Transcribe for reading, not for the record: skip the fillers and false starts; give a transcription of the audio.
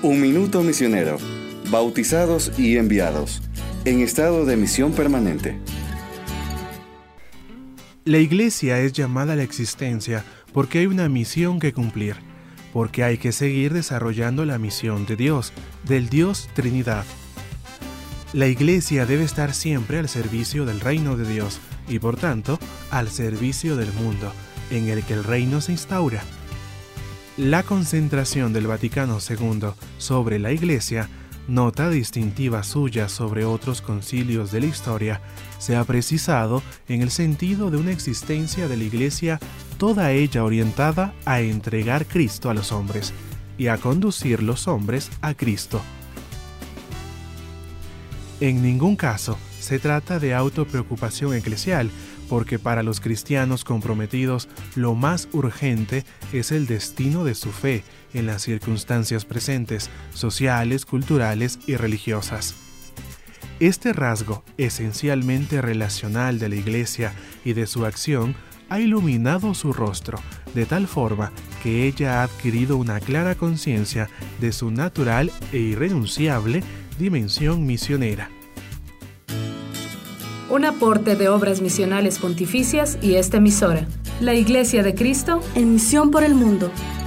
Un minuto misionero. Bautizados y enviados. En estado de misión permanente. La Iglesia es llamada a la existencia porque hay una misión que cumplir, porque hay que seguir desarrollando la misión de Dios, del Dios Trinidad. La Iglesia debe estar siempre al servicio del reino de Dios y, por tanto, al servicio del mundo, en el que el reino se instaura. La concentración del Vaticano II sobre la Iglesia, nota distintiva suya sobre otros concilios de la historia, se ha precisado en el sentido de una existencia de la Iglesia toda ella orientada a entregar Cristo a los hombres y a conducir los hombres a Cristo. En ningún caso se trata de autopreocupación eclesial, porque para los cristianos comprometidos lo más urgente es el destino de su fe en las circunstancias presentes, sociales, culturales y religiosas. Este rasgo esencialmente relacional de la Iglesia y de su acción ha iluminado su rostro, de tal forma que ella ha adquirido una clara conciencia de su natural e irrenunciable dimensión misionera. Un aporte de Obras Misionales Pontificias y esta emisora, la Iglesia de Cristo, en misión por el mundo.